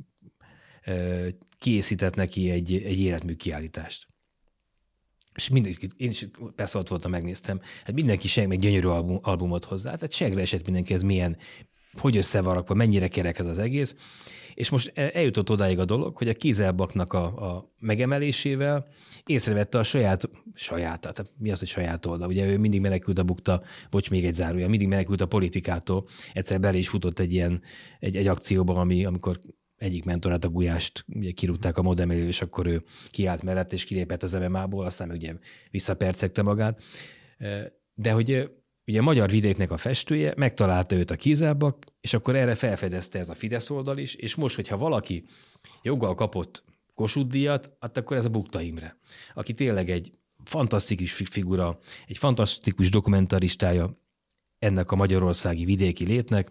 készített neki egy életmű kiállítást. És én is persze ott voltam, megnéztem. Hát mindenki meg gyönyörű albumot hozzá. Tehát segre esett mindenki, ez milyen, hogy összevarakva, mennyire kereked az egész. És most eljutott odáig a dolog, hogy a Kizelbaknak a megemelésével észrevette a saját, mi az, hogy saját oldal? Ugye ő mindig menekült a bukta, még egy zárója, mindig menekült a politikától. Egyszer bele is futott egy akcióba, amikor egyik mentorát, a Gulyást ugye kirúgták a modemelő, és akkor ő kiállt mellett, és kilépett az MMA-ból, aztán ugye visszapercegte magát. De hogy ugye a magyar vidéknek a festője megtalálta őt a Kizelbak, és akkor erre felfedezte ez a Fidesz oldal is, és most, hogyha valaki joggal kapott Kossuth-díjat, hát akkor ez a Bukta Imre, aki tényleg egy fantasztikus figura, egy fantasztikus dokumentaristája ennek a magyarországi vidéki létnek,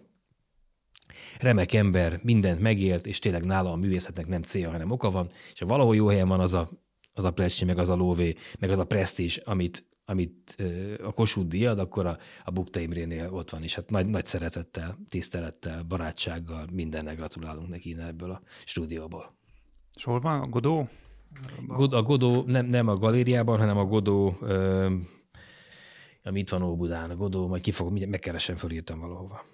remek ember, mindent megélt, és tényleg nála a művészetnek nem célja, hanem oka van, és ha valahol jó helyen van az a plecsi, meg az a lóvé, meg az a presztízs, amit a Kossuth-díj ad, akkor a Bukta Imrénél ott van, és hát nagy szeretettel, tisztelettel, barátsággal mindennek gratulálunk neki innen ebből a stúdióból. És hol van a Godó? A Godó nem a galériában, hanem a Godó, ami itt van Óbudán, a Godó, majd megkeresem, fölírtam valahova.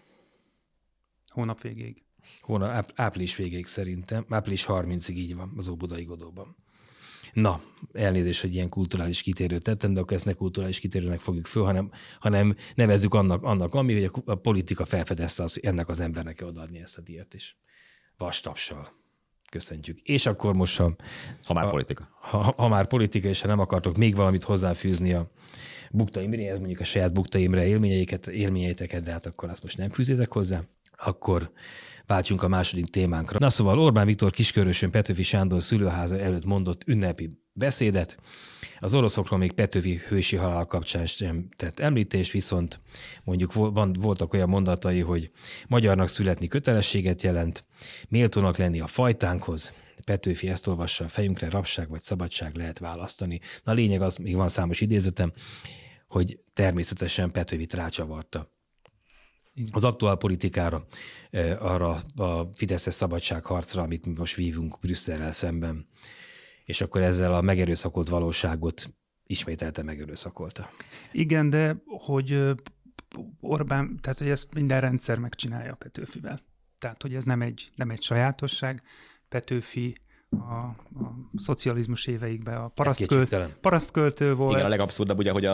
Hónap végéig. Április végéig szerintem. Április 30-ig így van az Óbudai Godóban. Na, elnézést, hogy ilyen kulturális kitérőt tettem, de akkor ezt ne kulturális kitérőnek fogjuk föl, hanem nevezzük annak, ami, hogy a politika felfedezte azt, hogy ennek az embernek kell odaadni ezt a díjat is. Vastapssal. Köszöntjük. És akkor most, ha már politika. Ha már politika, és ha nem akartok még valamit hozzáfűzni a Bukta Imréhez, mondjuk a saját Bukta Imre élményeiteket, de hát akkor azt most nem fűzézek hozzá, akkor váltsunk a második témánkra. Na szóval Orbán Viktor Kiskörösön Petőfi Sándor szülőháza előtt mondott ünnepi beszédet. Az oroszokról még Petőfi hősi halál kapcsán sem tett említést, viszont mondjuk voltak olyan mondatai, hogy magyarnak születni kötelességet jelent, méltónak lenni a fajtánkhoz. Petőfi ezt olvassa a fejünkre, rabság vagy szabadság lehet választani. Na a lényeg az, még van számos idézetem, hogy természetesen Petőfit rácsavarta az aktuál politikára, arra a fideszes szabadságharcra, amit mi most vívunk Brüsszellel szemben, és akkor ezzel a megerőszakolt valóságot ismételte megerőszakolta. Igen, de hogy Orbán, tehát hogy ezt minden rendszer megcsinálja Petőfivel. Tehát, hogy ez nem egy sajátosság. Petőfi a szocializmus éveikben a parasztköltő volt. Igen, a legabszurdabb ugye, hogy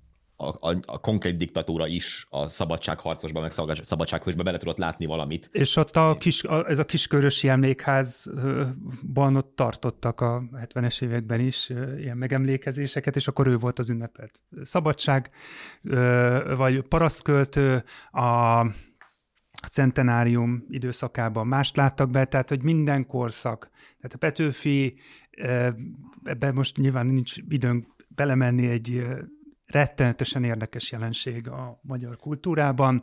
a konkrét diktatúra is a szabadságharcosban, meg szabadsághősben bele tudott látni valamit. És ott ez a Kiskörösi emlékházban ott tartottak a 70-es években is ilyen megemlékezéseket, és akkor ő volt az ünnepelt szabadság, vagy parasztköltő, a centenárium időszakában mást láttak be, tehát hogy minden korszak. Tehát a Petőfi, ebben most nyilván nincs időnk belemenni, egy rettenetesen érdekes jelenség a magyar kultúrában.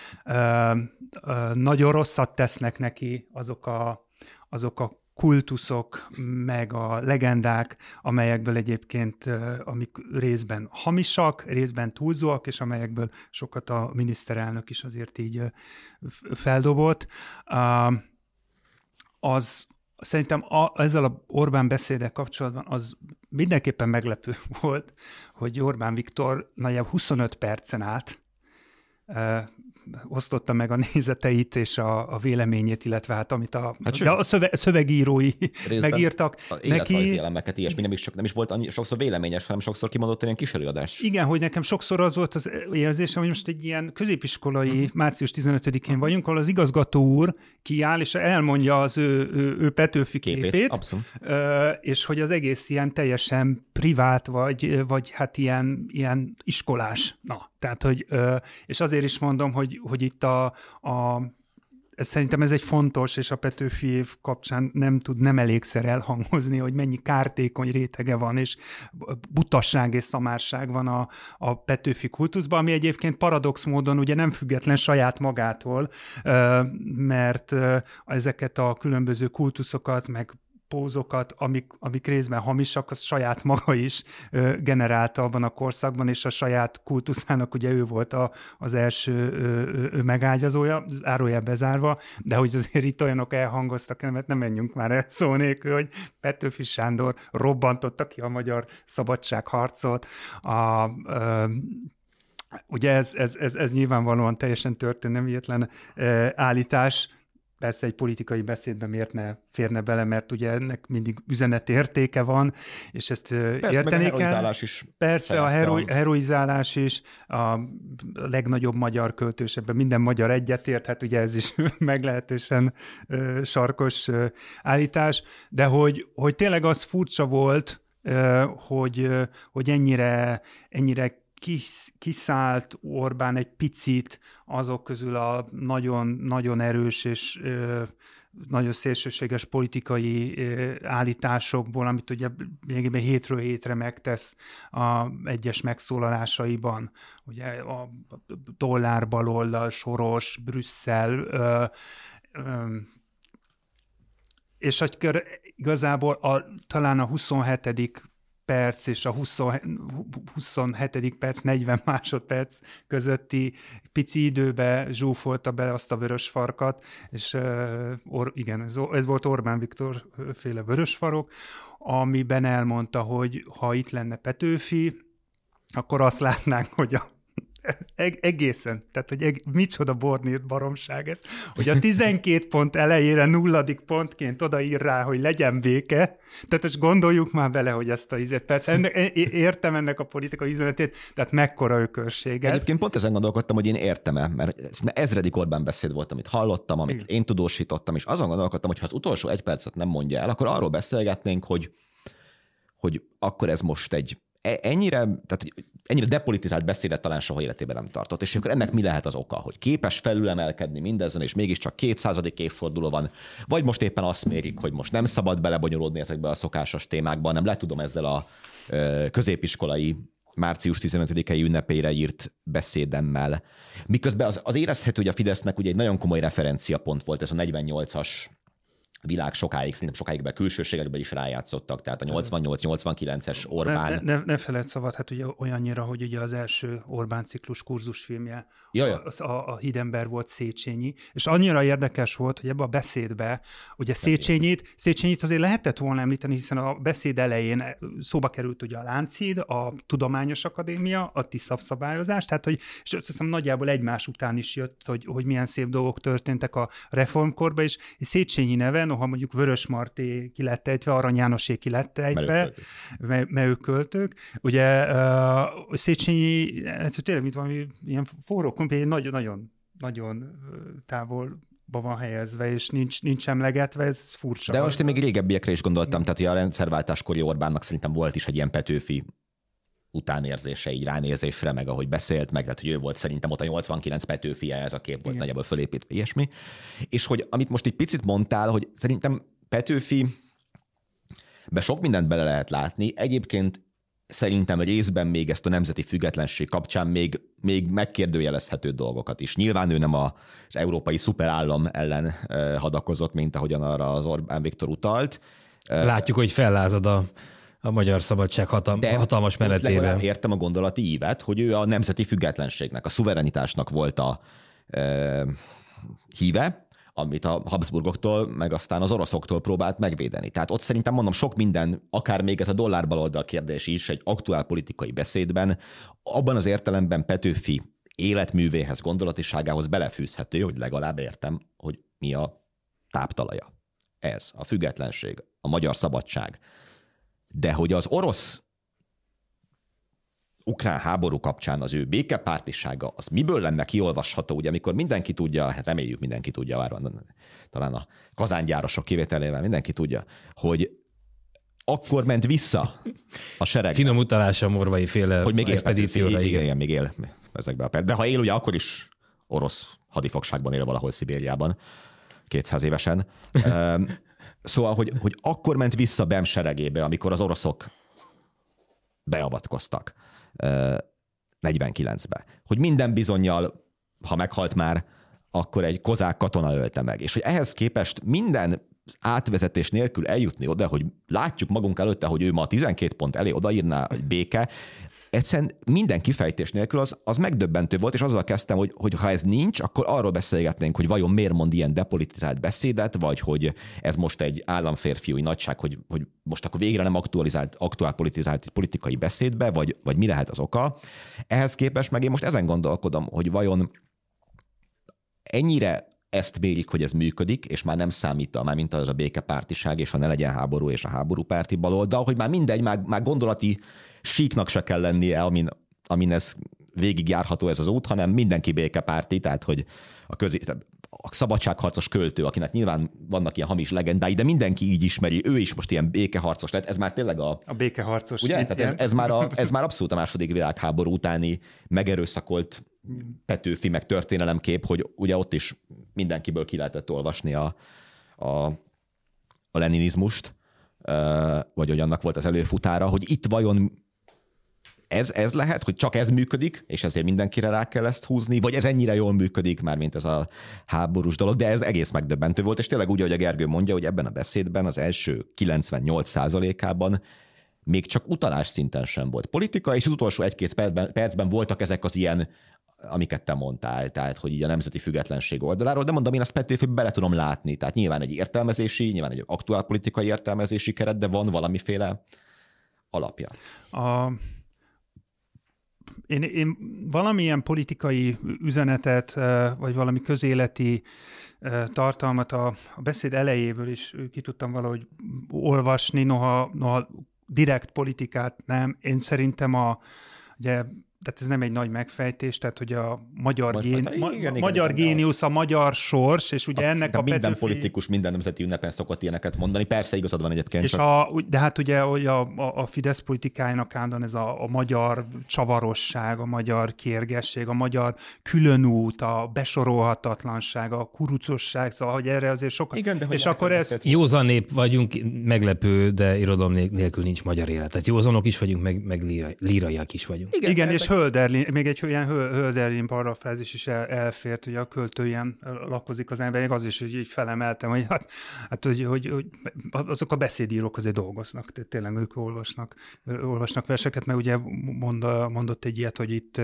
Nagyon rosszat tesznek neki azok a kultuszok, meg a legendák, amelyekből egyébként, amik részben hamisak, részben túlzóak, és amelyekből sokat a miniszterelnök is azért így feldobott. Szerintem ezzel a Orbán beszéddel kapcsolatban az mindenképpen meglepő volt, hogy Orbán Viktor nagyjából 25 percen át osztotta meg a nézeteit és a véleményét, illetve hát amit a szövegírói megírtak neki. Elemeket, ilyesmi nem is volt sokszor véleményes, hanem sokszor kimondott ilyen kis előadás. Igen, hogy nekem sokszor az volt az érzésem, hogy most egy ilyen középiskolai március 15-én vagyunk, ahol az igazgató úr kiáll, és elmondja az ő Petőfi képét, és hogy az egész ilyen teljesen privát, vagy hát ilyen iskolás. Na, tehát, hogy, és azért is mondom, hogy itt szerintem ez egy fontos, és a Petőfi év kapcsán nem elégszer elhangozni, hogy mennyi kártékony rétege van, és butasság és szamárság van a Petőfi kultuszban, ami egyébként paradox módon ugye nem független saját magától, mert ezeket a különböző kultuszokat, meg pózokat, amik részben hamisak, az saját maga is generálta abban a korszakban, és a saját kultuszának ugye ő volt az első megágyazója, zárójel bezárva, de hogy azért itt olyanok elhangoztak, mert nem menjünk már el szó nélkül, hogy Petőfi Sándor robbantotta ki a magyar szabadságharcot, ugye ez nyilvánvalóan teljesen történelmietlen állítás. Persze egy politikai beszédben miért ne férne bele, mert ugye ennek mindig üzenetértéke van, és ezt érteni kell. Persze, a heroizálás is, a legnagyobb magyar költős, ebben minden magyar egyetért, hát ugye ez is meglehetősen sarkos állítás, de hogy tényleg az furcsa volt, hogy ennyire kiszállt Orbán egy picit azok közül a nagyon, nagyon erős és nagyon szélsőséges politikai állításokból, amit ugye lényegében hétről hétre megtesz a egyes megszólalásaiban. Ugye a dollárbaloldal, Soros, Brüsszel, és akkor igazából talán a 27. perc és a 27. perc, 40 másodperc közötti pici időbe zsúfolta be azt a vörös farkat, és igen, ez volt Orbán Viktor féle vörös farok, amiben elmondta, hogy ha itt lenne Petőfi, akkor azt látnánk, hogy egészen, tehát hogy micsoda bornírt baromság ez, hogy a 12 pont elejére 0. pontként odaír rá, hogy legyen béke, tehát most gondoljuk már bele, hogy ezt a izet, persze értem ennek a politikai üzenetét, tehát mekkora ökörség ez. Egyébként pont ezen gondolkodtam, hogy én értem-e, mert ezredik Orbán beszéd volt, amit hallottam, amit én tudósítottam, és azon gondolkodtam, hogy ha az utolsó egy percet nem mondja el, akkor arról beszélgetnénk, hogy akkor ez most ennyire depolitizált beszédet talán soha életében nem tartott. És akkor ennek mi lehet az oka? Hogy képes felülemelkedni mindezen, és mégiscsak 200. évforduló van, vagy most éppen azt mérik, hogy most nem szabad belebonyolódni ezekbe a szokásos témákba, hanem le tudom ezzel a középiskolai március 15-i ünnepére írt beszédemmel. Miközben az érezhető, hogy a Fidesznek ugye egy nagyon komoly referenciapont volt ez a 48-as világ szerintem sokáig be külsőségekben is rájátszottak, tehát a 88-89-es Orbán. Ne feledd szabad, hát ugye olyannyira, hogy ugye az első Orbán ciklus kurzusfilmje, a Hidember volt Széchenyi, és annyira érdekes volt, hogy ebbe a beszédbe, ugye Széchenyit azért lehetett volna említeni, hiszen a beszéd elején szóba került ugye a Lánchíd, a Tudományos Akadémia, a TISZAP-szabályozás, tehát hogy, és azt hiszem nagyjából egymás után is jött, hogy milyen szép dolgok történtek a reformkorban, és Széchenyi neven, ha mondjuk Vörösmarty ki lett ejtve, Arany Jánossé ki lett ejtve, mert ők költők. Ugye Széchenyi, ez tényleg mint valami ilyen forró kompé, nagyon távolba van helyezve, és nincs emlegetve, ez furcsa. De most én még régebbiekre is gondoltam, tehát hogy a rendszerváltáskori Orbánnak szerintem volt is egy ilyen Petőfi utánérzése, így ránézésre, meg ahogy beszélt, meg tehát, hogy ő volt szerintem ott a 89 Petőfie, ez a kép volt nagyjából fölépítve, ilyesmi. És hogy amit most egy picit mondtál, hogy szerintem Petőfi sok mindent bele lehet látni. Egyébként szerintem részben még ezt a nemzeti függetlenség kapcsán még megkérdőjelezhető dolgokat is. Nyilván ő nem az európai szuperállam ellen hadakozott, mint ahogyan arra az Orbán Viktor utalt. Látjuk, hogy fellázad a magyar szabadság hatalmas menetében. Értem a gondolati ívet, hogy ő a nemzeti függetlenségnek, a szuverenitásnak volt a híve, amit a Habsburgoktól, meg aztán az oroszoktól próbált megvédeni. Tehát ott szerintem mondom, sok minden, akár még ez a dollárbaloldal kérdés is egy aktuál politikai beszédben, abban az értelemben Petőfi életművéhez, gondolatiságához belefűzhető, hogy legalább értem, hogy mi a táptalaja. Ez, a függetlenség, a magyar szabadság. De hogy az orosz-ukrán háború kapcsán az ő békepártisága, az miből lenne kiolvasható, ugye, amikor mindenki tudja, hát reméljük mindenki tudja, talán a kazángyárosok kivételével mindenki tudja, hogy akkor ment vissza a sereg. Finom utalása Morvai féle hogy még expedícióra. Igen, még él ezekben a de ha él, ugye akkor is orosz hadifogságban él valahol Szibériában, 200 évesen. Szóval, hogy akkor ment vissza BEM seregébe, amikor az oroszok beavatkoztak 49-be. Hogy minden bizonnyal, ha meghalt már, akkor egy kozák katona ölte meg. És hogy ehhez képest minden átvezetés nélkül eljutni oda, hogy látjuk magunk előtte, hogy ő ma 12 pont elé odaírná, hogy béke, egyszerűen minden kifejtés nélkül az megdöbbentő volt, és azzal kezdtem, hogy ha ez nincs, akkor arról beszélgetnénk, hogy vajon miért mond ilyen depolitizált beszédet, vagy hogy ez most egy államférfiúi nagyság, hogy most akkor végre nem aktuálpolitizált politikai beszédbe, vagy mi lehet az oka. Ehhez képest meg én most ezen gondolkodom, hogy vajon ennyire ezt mérik, hogy ez működik, és már nem számít már mint az a békepártiság, és ha ne legyen háború, és a háborúpárti baloldal, hogy már mindegy, már gondolati síknak se kell lennie, amin ez végigjárható ez az út, hanem mindenki békepárti, tehát hogy a szabadságharcos költő, akinek nyilván vannak ilyen hamis legendái, de mindenki így ismeri, ő is most ilyen békeharcos lett, ez már tényleg a békeharcos. Ugye? Tehát ez már abszolút a második világháború utáni megerőszakolt Petőfi meg történelemkép, hogy ugye ott is mindenkiből ki lehetett olvasni a leninizmust, vagy hogy annak volt az előfutára, hogy itt vajon ez lehet, hogy csak ez működik, és ezért mindenkire rá kell ezt húzni, vagy ez ennyire jól működik, már mint ez a háborús dolog, de ez egész megdöbbentő volt, és tényleg úgy, ahogy a Gergő mondja, hogy ebben a beszédben az első 98%-ában még csak utalás szinten sem volt politika, és az utolsó 1-2 percben voltak ezek az ilyen, amiket te mondtál, tehát hogy így a nemzeti függetlenség oldaláról, de mondom, én azt Petőfibe bele tudom látni, tehát nyilván nyilván egy aktuálpolitikai értelmezési keret, de van valamiféle alapja. Én valamilyen politikai üzenetet, vagy valami közéleti tartalmat a beszéd elejéből is ki tudtam valahogy olvasni, noha direkt politikát nem. Én szerintem ugye, tehát ez nem egy nagy megfejtés, tehát hogy a magyar géniusz, a magyar sors, és ugye ennek a minden politikus minden nemzeti ünnepen szokott ilyeneket mondani. Persze igazad van egyébként. És de hát ugye hogy a Fidesz politikájának állandóan ez a magyar csavarosság, a magyar kérgesség, a magyar különút, a besorolhatatlanság, a kurucosság, szóval hogy erre azért sokan... Igen, de és akkor ez... Józan nép vagyunk, meglepő, de irodalom nélkül nincs magyar élet. Tehát józanok is vagyunk, meg líraiak is vagyunk. Igen, és Hölderlin, még egy ilyen Hölderlin parafrázis is elfért, hogy a költő ilyen lakozik az ember, az is, hogy így felemeltem, hogy hogy azok a beszédírók azért dolgoznak, tehát tényleg ők olvasnak verseket, meg ugye mondott egy ilyet, hogy itt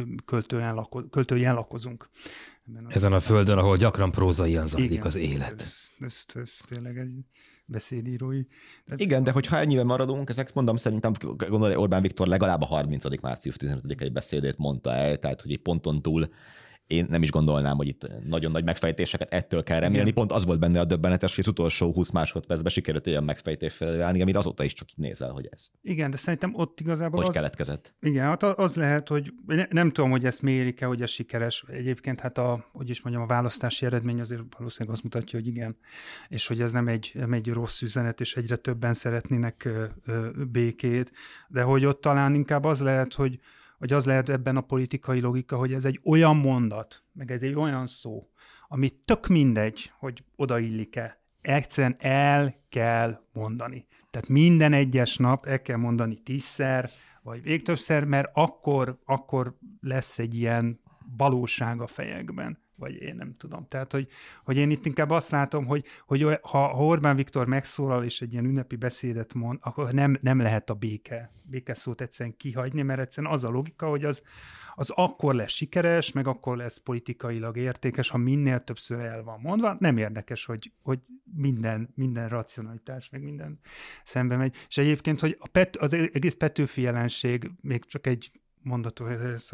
költően lakozunk. Ezen a földön, ahol gyakran prózaian zajlik az élet. Ez tényleg egy beszédírói. Igen, de hogyha ennyiben maradunk, ezek mondom, szerintem gondolom, Orbán Viktor legalább a 30. március 15-i beszédét mondta el, tehát hogy egy ponton túl én nem is gondolnám, hogy itt nagyon nagy megfejtéseket ettől kell remélni. Igen. Pont az volt benne a döbbenetes, hogy az utolsó 20 másodpercben sikerült olyan megfejtés felállni, amire azóta is csak így nézel, hogy ez. Igen, de szerintem ott igazából hogy keletkezett. Igen, hát az lehet, hogy nem tudom, hogy ezt mérik-e, hogy ez sikeres. Egyébként hát a választási eredmény azért valószínűleg azt mutatja, hogy igen, és hogy ez nem egy rossz üzenet, és egyre többen szeretnének békét, de hogy ott talán inkább az lehet, hogy az lehet ebben a politikai logika, hogy ez egy olyan mondat, meg ez egy olyan szó, ami tök mindegy, hogy odaillik-e. Egyszerűen el kell mondani. Tehát minden egyes nap el kell mondani 10-szer, vagy még többször, mert akkor lesz egy ilyen valóság a fejekben. Vagy én nem tudom. Tehát, hogy én itt inkább azt látom, hogy ha Orbán Viktor megszólal és egy ilyen ünnepi beszédet mond, akkor nem lehet a béke szót egyszerűen kihagyni, mert egyszerűen az a logika, hogy az akkor lesz sikeres, meg akkor lesz politikailag értékes, ha minél többször el van mondva. Nem érdekes, hogy minden racionalitás, meg minden szembe megy. És egyébként, hogy az egész Petőfi jelenség még csak egy mondatot, ez,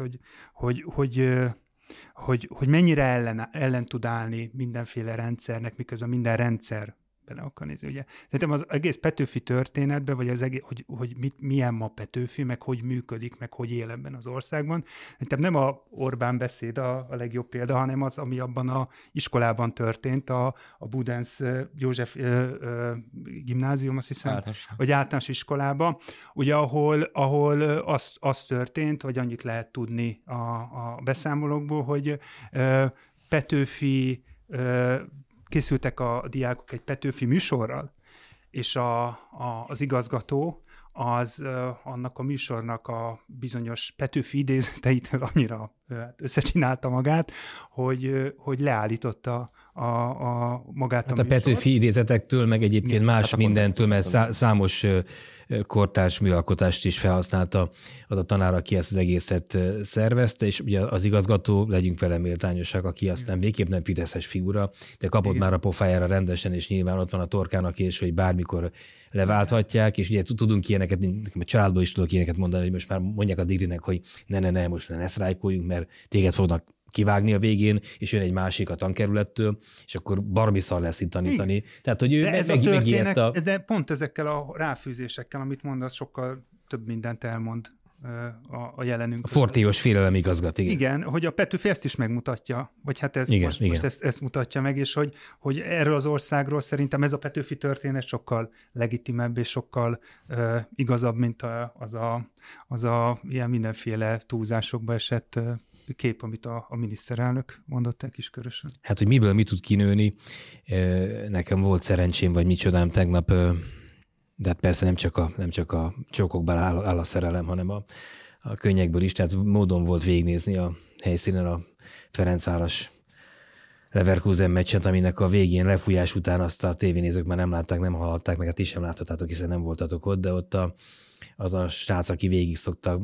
hogy mennyire ellen tud állni mindenféle rendszernek, miközben minden rendszer bele akar nézni. Ugye? Szerintem az egész Petőfi történetben, vagy az egész, hogy milyen ma Petőfi, meg hogy működik, meg hogy él ebben az országban. Szerintem nem a Orbán beszéd a legjobb példa, hanem az, ami abban az iskolában történt, a Budenz József gimnázium, azt hiszem, vagy általános iskolában, ugye ahol az történt, vagy annyit lehet tudni a beszámolókból, hogy Petőfi készültek a diákok egy Petőfi műsorral, és az igazgató az annak a műsornak a bizonyos Petőfi idézeteitől annyira összecsinálta magát, hogy leállította magát a Petőfi idézetektől, meg egyébként igen, más hát mindentől, mert számos kortárs műalkotást is felhasználta az a tanár, aki ezt az egészet szervezte, és ugye az igazgató, legyünk vele méltányosak, aki aztán végképp nem fideszes figura, de kapott igen. már a pofájára rendesen, és nyilván ott van a torkának és hogy bármikor leválthatják, és ugye tudunk ilyeneket, a családból is tudok ilyeneket mondani, hogy most már mondják a digrinek, hogy ne, most ne sztrájkoljunk, mert téged fognak kivágni a végén, és jön egy másik a tankerülettől, és akkor baromi szar lesz itt tanítani. Igen. Tehát, hogy ő megijedt de pont ezekkel a ráfűzésekkel, amit mondasz, sokkal több mindent elmond a jelenünk. A fortélyos félelem igazgat, igen. Igen, hogy a Petőfi ezt is megmutatja, vagy hát ez igen, most ezt mutatja meg, és hogy erről az országról szerintem ez a Petőfi történet sokkal legitimebb, és sokkal igazabb, mint az a ilyen mindenféle túlzásokba esett kép, amit a miniszterelnök mondott el Kiskörösön. Hát, hogy miből mi tud kinőni, nekem volt szerencsém, vagy micsodám tegnap, de hát persze nem csak a csókokban áll a szerelem, hanem a könnyekből is, tehát módon volt végignézni a helyszínen a Ferencváros Leverkusen meccset, aminek a végén lefújás után azt a tévénézők már nem látták, nem hallották, meg hát is sem láthatátok, hiszen nem voltatok ott, de ott az a srác, aki végig szokta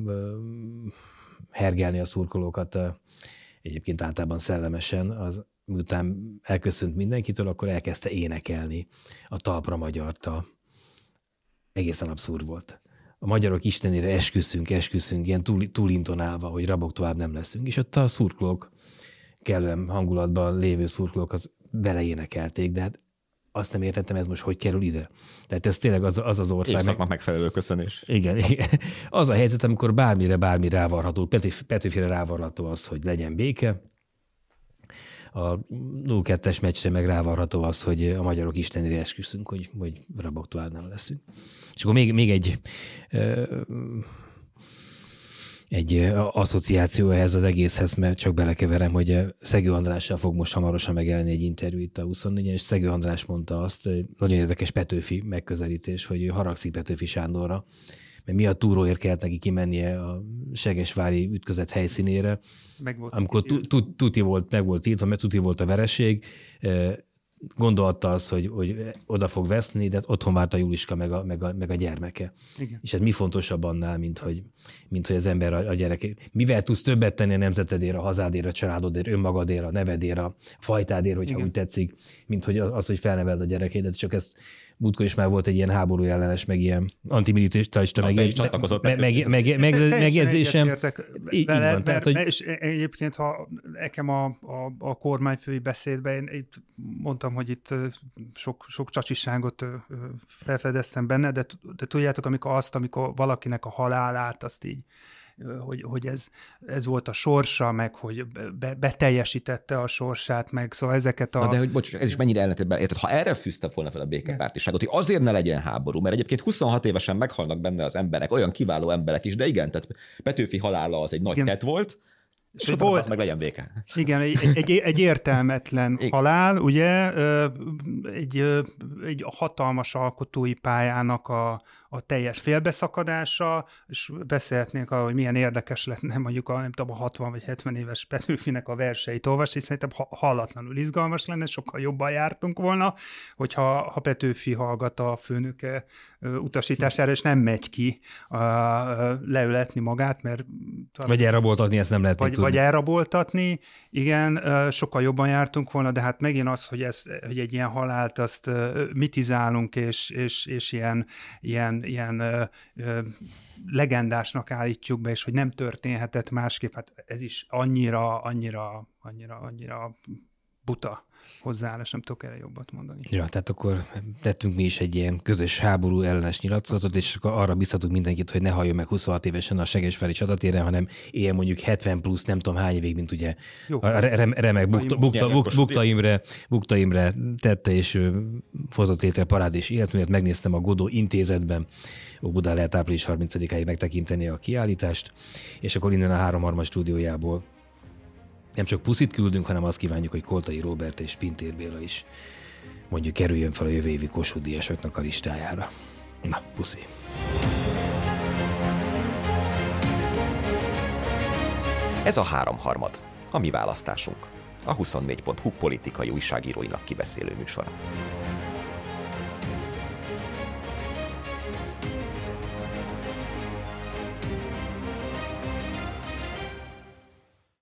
hergelni a szurkolókat, egyébként általában szellemesen, az miután elköszönt mindenkitől, akkor elkezdte énekelni a Talpra magyart. Egészen abszurd volt. A magyarok istenére esküszünk, ilyen túlintonálva, hogy rabok tovább nem leszünk. És ott a szurkolók, kellően hangulatban lévő szurkolók az beleénekelték, de hát azt nem értettem, ez most hogy kerül ide. Tehát ez tényleg az ország. Évszaknak megfelelő köszönés. Igen. Az a helyzet, amikor bármi rávarható, Petőfire rávarható az, hogy legyen béke, a 0-2-es meccsre meg rávarható az, hogy a magyarok istenére esküszünk, hogy rabok tovább nem leszünk. És akkor még egy asszociáció ehhez az egészhez, mert csak belekeverem, hogy Szegő Andrással fog most hamarosan megjelenni egy interjú itt a 24-en, és Szegő András mondta azt, nagyon érdekes Petőfi megközelítés, hogy ő haragszik Petőfi Sándorra, mert miatt túróért kellett neki kimennie a segesvári ütközet helyszínére, amikor meg volt tiltva, mert tuti volt a vereség, gondolta azt, hogy oda fog veszni, de otthon várt a Juliska meg a gyermeke. Igen. És ez mi fontosabb annál, mint hogy az ember a gyereke. Mivel tudsz többet tenni a nemzetedért, a hazádért, a családodért, önmagadért, a nevedért, a fajtádért, hogyha igen. úgy tetszik, mint hogy az, hogy felneveld a gyerekédet. Csak ezt múltkor is már volt egy ilyen háború ellenes, meg ilyen antimilitarista megjegyzésem. És egyébként, ha nekem a kormányfői beszédben én mondtam, hogy itt sok csacsiságot felfedeztem benne, de tudjátok, amikor valakinek a halálát, azt így hogy ez volt a sorsa, meg hogy beteljesítette a sorsát, meg szóval ezeket a... Na de hogy bocs, ez is mennyire ellentétben, érted? Ha erre fűzte volna fel a békepártiságot, hogy azért ne legyen háború, mert egyébként 26 évesen meghalnak benne az emberek, olyan kiváló emberek is, de igen, tehát Petőfi halála az egy nagy tett volt, és hogy volt, meg legyen béke. Igen, egy értelmetlen halál, ugye, egy hatalmas alkotói pályának a teljes félbeszakadása, és beszélhetnénk arról, hogy milyen érdekes lenne mondjuk a 60 vagy 70 éves Petőfinek a verseit olvasni, és szerintem hallatlanul izgalmas lenne, sokkal jobban jártunk volna, hogyha Petőfi hallgat a főnöke utasítására, és nem megy ki leületni magát, mert... Vagy elraboltatni, ezt nem lehet vagy elraboltatni, igen, sokkal jobban jártunk volna, de hát megint az, hogy egy ilyen halált, azt mitizálunk, és ilyen ilyen legendásnak állítjuk be, és hogy nem történhetett másképp, hát ez is annyira buta hozzáállás, nem tudok erre jobbat mondani. Ja, tehát akkor tettünk mi is egy ilyen közös háború ellenes nyilatkozatot, és akkor arra biztatunk mindenkit, hogy ne halljon meg 26 évesen a Segesvári csatatéren, hanem mondjuk 70 plusz nem tudom hány évig, mint ugye a remek Bukta Imre tette, és hozott létre parád és életművet. Megnéztem a Godó intézetben, Óbudán lehet április 30-áig megtekinteni a kiállítást, és akkor innen a 3-3 stúdiójából nem csak puszit küldünk, hanem azt kívánjuk, hogy Koltai Róbert és Pintér Béla is mondjuk kerüljön fel a jövő évi Kossuth díjasoknak a listájára. Na, puszi! Ez a 3-3, a mi választásunk. A 24.hu politikai újságíróinak kibeszélő műsora.